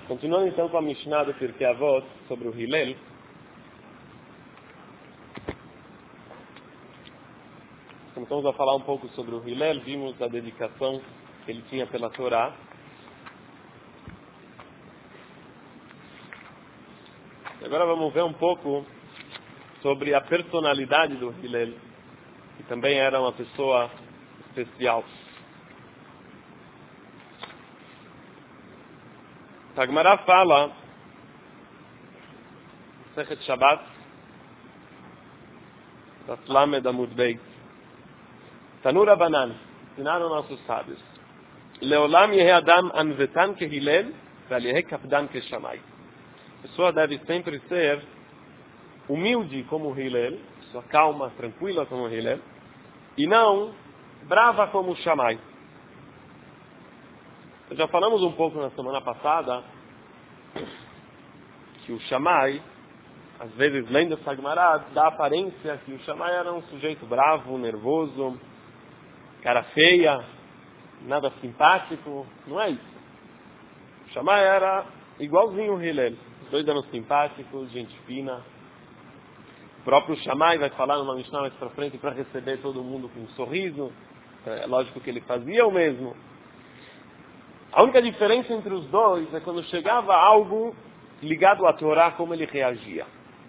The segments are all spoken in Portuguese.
Continuando então com a Mishnah do Pirkei Avot sobre o Hillel. Começamos a falar um pouco sobre o Hillel, vimos a dedicação que ele tinha pela Torá. E agora vamos ver um pouco sobre a personalidade do Hillel, que também era uma pessoa especial. A Gemara fala, Sechet Shabbat, das Lamed Amud Beit, Tanu Rabanan, ensinaram nossos sábios, Leolam Yehe Adam Anvetan que Hillel, Vel Yehe Kapdan que Shammai. A pessoa deve sempre ser humilde como Hillel, sua calma, tranquila como Hillel, e não brava como Shammai. Já falamos um pouco na semana passada que o Shammai, às vezes lendo essa Gemara, dá a aparência que o Shammai era um sujeito bravo, nervoso, cara feia, nada simpático. Não é isso. O Shammai era igualzinho o Hillel. Os dois eram simpáticos, gente fina. O próprio Shammai vai falar numa Mishnah mais para frente para receber todo mundo com um sorriso. É lógico que ele fazia o mesmo. A única diferença entre os dois é quando chegava algo ligado à Torá, como ele reagia.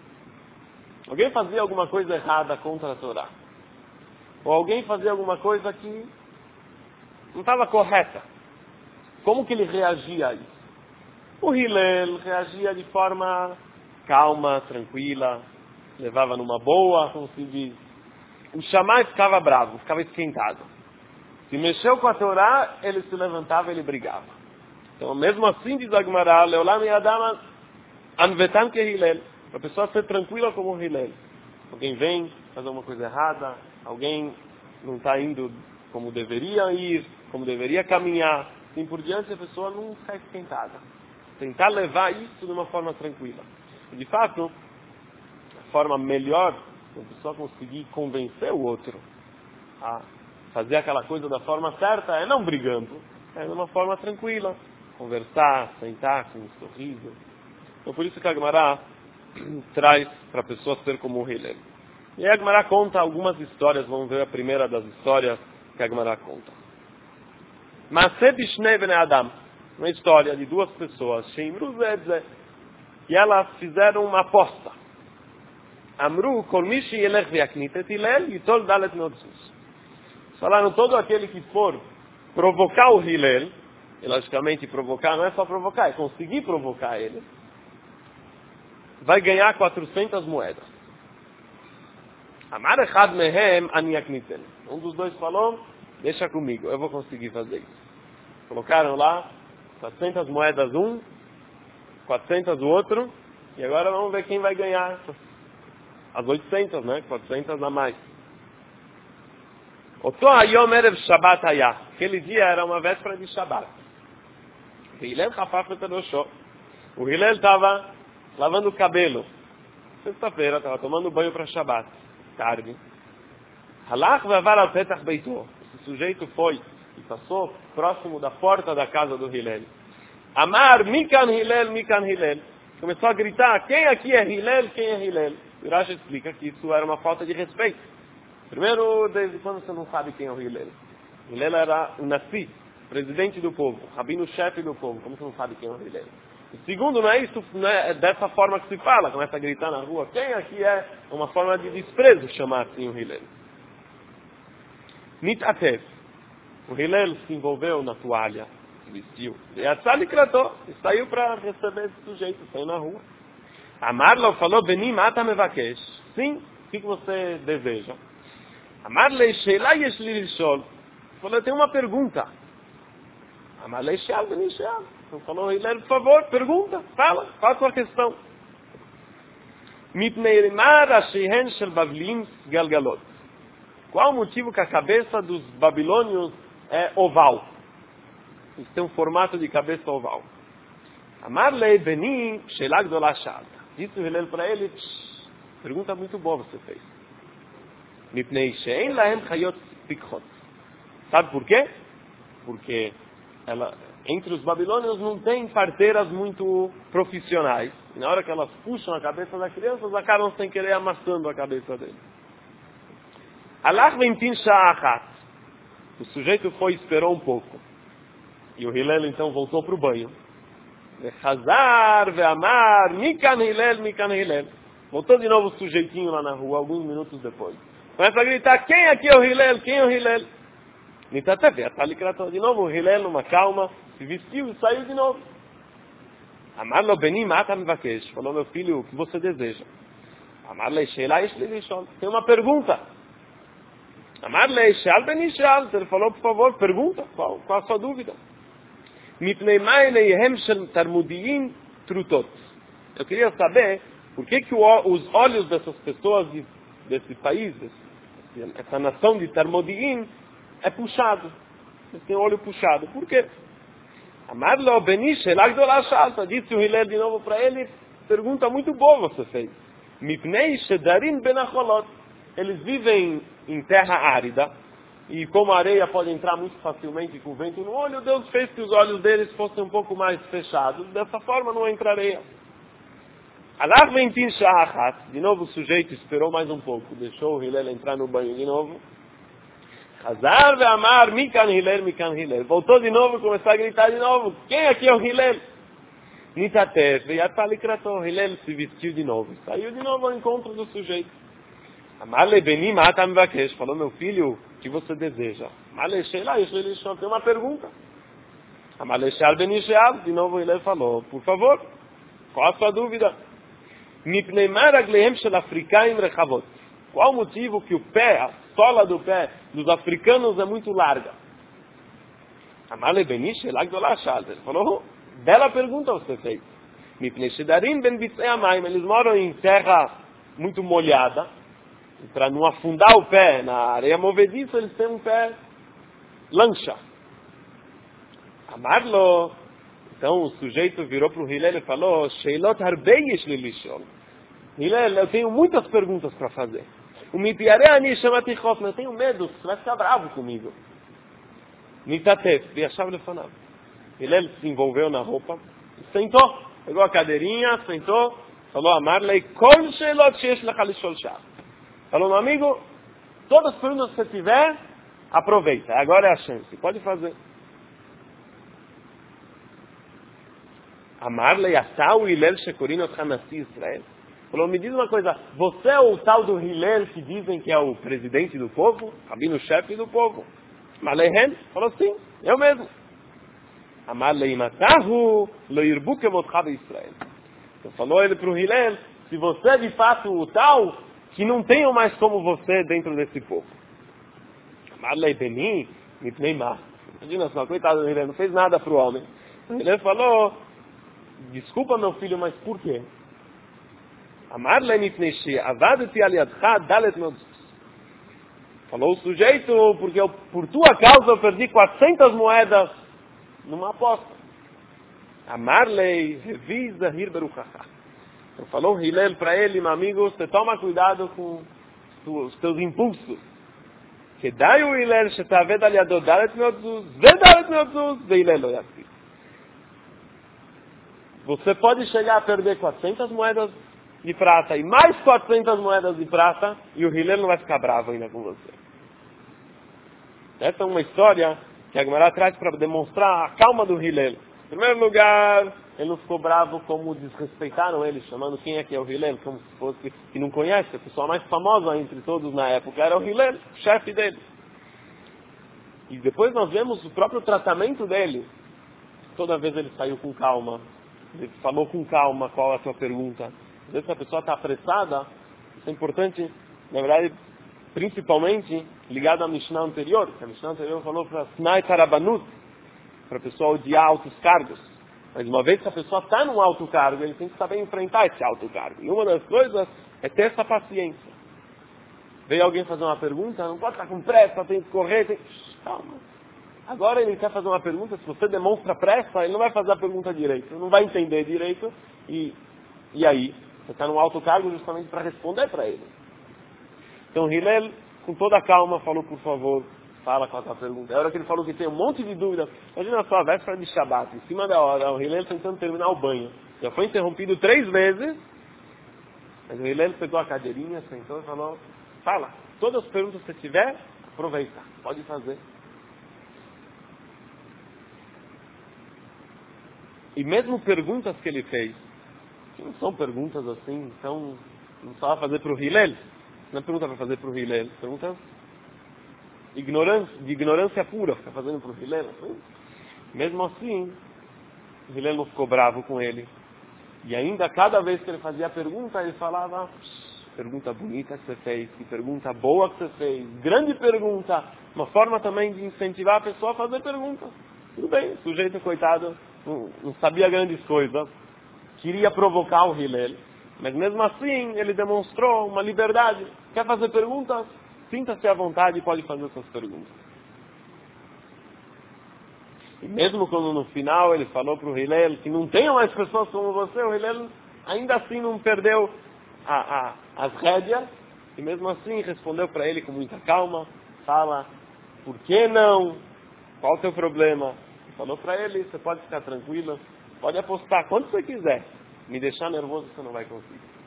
Alguém fazia alguma coisa errada contra a Torá. Ou alguém fazia alguma coisa que não estava correta. Como que ele reagia a isso? O Hillel reagia de forma calma, tranquila, levava numa boa, como se diz. O Shammai ficava bravo, ficava esquentado. Se mexeu com a Torá, ele se levantava e ele brigava. Então, mesmo assim, diz a Gemara, Leolam Yadam Anvetan que Hillel, para a pessoa ser tranquila como o Hillel. Alguém vem fazer uma coisa errada, alguém não está indo como deveria ir, como deveria caminhar, assim por diante, a pessoa não fica esquentada. Tentar levar isso de uma forma tranquila. E, de fato, a forma melhor de a pessoa conseguir convencer o outro a fazer aquela coisa da forma certa é não brigando, é de uma forma tranquila, conversar, sentar com um sorriso. Então por isso que a Gemara traz para a pessoa ser como o Hillel. E aí a Gemara conta algumas histórias, vamos ver a primeira das histórias que a Gemara conta. Maseh Bishnei Bnei Adam, uma história de duas pessoas, Sheimru Zedze, e elas fizeram uma aposta. Amru Kol Mishi Yelech V'Yaknit Et Hillel Yitol Dalet Notzus. Falaram, todo aquele que for provocar o Hillel, e logicamente provocar não é só provocar, é conseguir provocar ele, vai ganhar 400 moedas. Amar Echad Mehem Ani Yakniten. Um dos dois falou, deixa comigo, eu vou conseguir fazer isso. Colocaram lá 400 moedas um, 400 o outro, e agora vamos ver quem vai ganhar as 800, né? 400 a mais. Oto Hayom Erev Shabbat Hayah. Aquele dia era uma véspera de Shabbat. O Hillel Chafaf Eteroshó. O Hillel estava lavando o cabelo. Sexta-feira, estava tomando banho para Shabbat. Tarde. Halach ve'avar al petach beito. Esse sujeito foi e passou próximo da porta da casa do Hillel. Amar Mikan Hillel, Mikan Hillel. Começou a gritar, quem aqui é Hillel, quem é Hillel? O Rashi explica que isso era uma falta de respeito. Primeiro, desde quando você não sabe quem é o Hillel? Hillel era o Nassi, presidente do povo, rabino-chefe do povo. Como você não sabe quem é o Hillel? E segundo, não é isso, não é dessa forma que se fala, começa a gritar na rua. Quem aqui é uma forma de desprezo chamar assim o Hillel? Nitatev. O Hillel se envolveu na toalha, se vestiu. E a Tzali Krator, e saiu para receber esse sujeito, saiu na rua. Amarlo falou, Beni mata mevakesh. Sim, o que você deseja? Amarlei Sheila Yeshli Lishol. Falou, eu tenho uma pergunta. Amarlei Sheal, Beni Sheal. Então falou, Hillel, por favor, pergunta, fala, qual a sua questão? Mitneimar Ashehen Shel Bavlim Galgalot. Qual o motivo que a cabeça dos babilônios é oval? Eles têm um formato de cabeça oval. Amarlei Beni Sheila Gdolah Shal. Disse o Hillel para ele, pergunta muito boa você fez. Mipnei she'en lahem chayot pikchot. Sabe por quê? Porque entre os babilônios não tem parteiras muito profissionais. E na hora que elas puxam a cabeça da criança, elas acabam sem querer amassando a cabeça dele. Alach ventin sha'achat. O sujeito foi e esperou um pouco. E o Hillel então voltou para o banho. Hazar, ve'amar, mikan Hillel. Voltou de novo o sujeitinho lá na rua, alguns minutos depois. Começa a gritar, quem aqui é o Hillel? Quem é o Hillel? De novo o Hillel, numa calma, se vestiu e saiu de novo. Amar-lo beni mata me vaquesh. Falou, meu filho, o que você deseja? Amar-le sheila ish li lishon. Tem uma pergunta. Amar-le sheal beni sheal. Ele falou, por favor, pergunta. Qual a sua dúvida? Mipnei mai leihem shel tarmudiyin trutot. Eu queria saber por que os olhos dessas pessoas desse país, essa nação de Tarmodiim, é puxado. Eles têm o olho puxado. Por quê? Amar-lo benish elagdolah shalta. Disse o Hillel de novo para ele, pergunta muito boa você fez. Mipnei shedarim benacholot. Eles vivem em terra árida, e como a areia pode entrar muito facilmente com o vento no olho, Deus fez que os olhos deles fossem um pouco mais fechados. Dessa forma não entraria. Alach ventin sha'achat. De novo o sujeito esperou mais um pouco, deixou o Hillel entrar no banho de novo. Hazar ve'amar, mikan Hillel. Voltou de novo e começou a gritar de novo. Quem aqui é o Hillel? Nitatef, ve'yatalikrato. Hillel se vestiu de novo. Saiu de novo ao encontro do sujeito. Amar-le beni mata me vaquesh. Falou, meu filho, o que você deseja? Amar-le sheila ish li lishon. Tem uma pergunta. Amar-le sheal beni sheal. De novo Hillel falou, por favor, qual a sua dúvida? Mipnei maraglehem shel afrikaim rechavot. Qual o motivo que o pé, a sola do pé dos africanos é muito larga? Amale benish elagdolah shalt. Ele falou, bela pergunta você fez. Mipnei shedarim ben bitzei amayim. Eles moram em terra muito molhada. Para não afundar o pé na areia movediça, eles têm um pé lancha. Amarlo. Então o sujeito virou para o Hillel e falou, Sheilot harbeish li lishon. Hillel, eu tenho muitas perguntas para fazer. O mitiarei chamati chof, eu tenho medo, você vai ficar bravo comigo. Nitatef, viachav lefonav. Hillel se envolveu na roupa, sentou, pegou a cadeirinha, sentou, falou, Amarlei, kol sheilot sheyesh lecha lishol shah. Falou, meu amigo, todas as perguntas que você tiver, aproveita, agora é a chance, pode fazer. Amarlei, atau Hillel shekorinot hanasi Israel. Falou, me diz uma coisa, você é o tal do Hillel que dizem que é o presidente do povo? Rabino-chefe do povo? Malehen? Falou, sim, eu mesmo. Amarlei matahu lo yirbu kemotcha Israel. Então falou ele para o Hillel, se você é de fato o tal, que não tenham mais como você dentro desse povo. Amarlei beni, mipnei ma. Imagina só, coitado do Hillel, não fez nada para o homem. O Hillel falou, desculpa meu filho, mas por quê? Amarlei mipnei she avadeti al yadcha dalet meotzos. Falou o sujeito, porque por tua causa eu perdi 400 moedas numa aposta. Amarlei revisa hir beruchacha. Então falou Hillel para ele, meu amigo, você toma cuidado com os teus impulsos. Que dai o Hillel shetaved al yado dalet meotzos, vedalet meotzos, veilel lo yasik. Você pode chegar a perder 400 moedas de prata e mais 400 moedas de prata e o Hillel não vai ficar bravo ainda com você. Essa é uma história que a Gemara traz para demonstrar a calma do Hillel. Em primeiro lugar, ele não ficou bravo como desrespeitaram ele, chamando quem é que é o Hillel, como se fosse que não conhece, a pessoa mais famosa entre todos na época era o Hillel, o chefe dele. E depois nós vemos o próprio tratamento dele. Toda vez ele saiu com calma, ele falou com calma qual é a sua pergunta. Às vezes a pessoa está apressada, isso é importante, na verdade, principalmente ligado à Mishnah anterior, que a Mishnah anterior falou para Snai Tarabanut, para a pessoa odiar altos cargos. Mas uma vez que a pessoa está num alto cargo, ele tem que saber enfrentar esse alto cargo. E uma das coisas é ter essa paciência. Veio alguém fazer uma pergunta, não pode estar com pressa, tem que correr, tem... Calma. Agora ele quer fazer uma pergunta, se você demonstra pressa, ele não vai fazer a pergunta direito, não vai entender direito, e aí? Você está num alto cargo justamente para responder para ele. Então Hillel, com toda a calma, falou, por favor, Fala qual é a pergunta. A hora que ele falou que tem um monte de dúvidas. Imagina só, a véspera de Shabbat, em cima da hora, o Hillel tentando terminar o banho. Já foi interrompido 3 vezes. Mas o Hillel pegou a cadeirinha, sentou e falou, fala, todas as perguntas que você tiver, aproveita, pode fazer. E mesmo perguntas que ele fez, que não são perguntas assim, então não só fazer para o Hillel, não é pergunta para fazer para o Hillel, perguntas de ignorância pura, ficar fazendo para o Hillel. Assim. Mesmo assim, o Hillel não ficou bravo com ele. E ainda, cada vez que ele fazia a pergunta, ele falava, pergunta bonita que você fez, que pergunta boa que você fez, grande pergunta, uma forma também de incentivar a pessoa a fazer perguntas. Tudo bem, o sujeito, coitado, não sabia grandes coisas, queria provocar o Hillel, mas mesmo assim ele demonstrou uma liberdade. Quer fazer perguntas? Sinta-se à vontade e pode fazer suas perguntas. E mesmo quando no final ele falou para o Hillel que não tenham mais pessoas como você, o Hillel ainda assim não perdeu as rédeas, e mesmo assim respondeu para ele com muita calma, fala, por que não? Qual o teu problema? Falou para ele, você pode ficar tranquilo, pode apostar quanto você quiser, me deixar nervoso você não vai conseguir.